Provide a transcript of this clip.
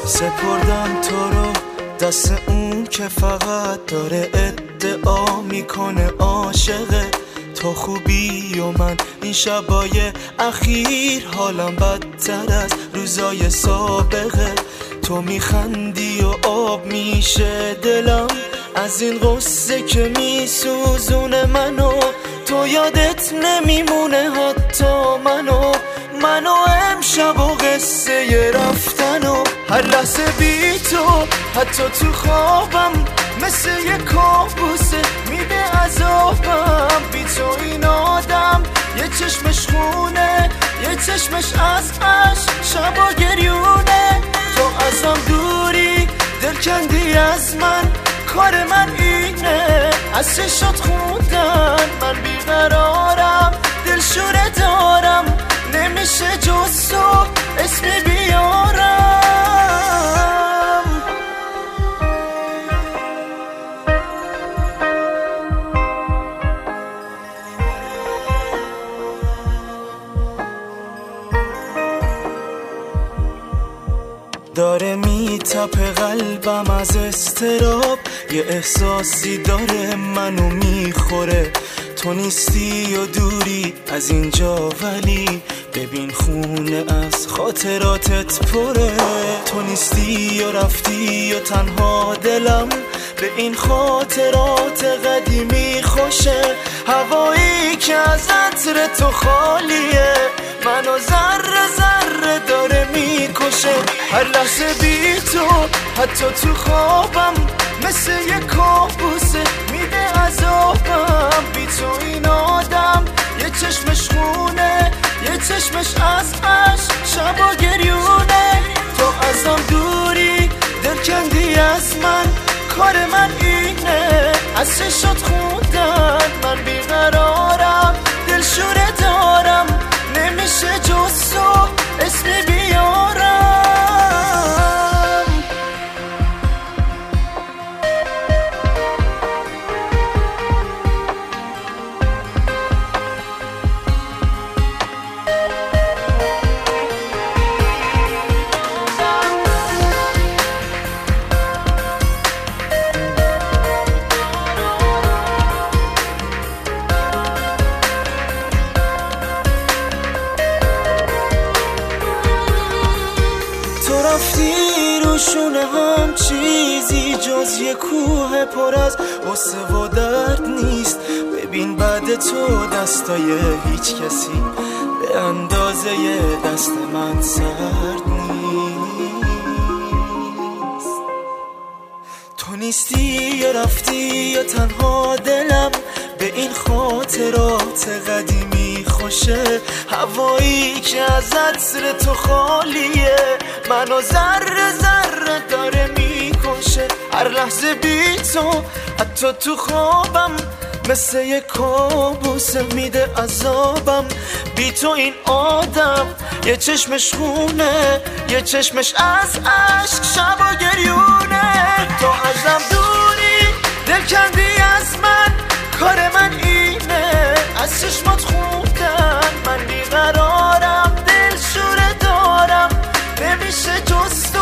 سپردم تو رو دست اون که فقط داره ادعا میکنه عاشقه تو خوبی و من این شبای اخیر حالم بدتر از روزای سابقه تو میخندی و آب میشه دلم از این غصه که میسوزونه منو تو یادت نمیمونه حتی منو امشب و قصه رفتن و هر لحظه بی تو حتی تو خوابم مثل یه کابوسه میده عذابم بی تو این آدم یه چشمش خونه یه چشمش از عشق شبا گریونه تو ازم دوری دل کندی از من کار من اینه از چشات خوندن من بیقرارم دلشوره دارم نمیشه جز تو اسمی بیارم داره میتپه قلبم از استراب یه احساسی داره منو میخوره تو نیستی و دوری از اینجا ولی ببین خونه از خاطراتت پره تو نیستی و رفتی و تنها دلم به این خاطرات قدیمی خوشه هوایی که از عطر تو خالیه منو ذره ذره داره میکشه هر لحظه بی تو حتی تو خوابم مثل یه کابوسه میده عذابم بی تو این آدم یه چشمش خونه یه چشمش از عشق شبا گریونه تو ازم دوری دل کندی از من کار من اینه از چشات خوندن من بیقرارم دلشوره دارم نمیشه جز تو اسمی بیارم رفتی روشونه هم چیزی جز یه کوه پر از غصه و درد نیست ببین بعد تو دستای هیچ کسی به اندازه دست من سرد نیست تو نیستی یا رفتی یا تنها دلم به این خاطرات قدیمی خوشه هوایی که از عطر تو خالیه منو ذره ذره داره میکشه هر لحظه بی تو حتی تو خوابم مثل یه کابوسه میده عذابم بی تو این آدم یه چشمش خونه یه چشمش از عشق شبا گریونه تو ازم دوری دل کندی از من کار من اینه از چشمات خوندن من بیقرارم دلشوره دارم نمیشه جز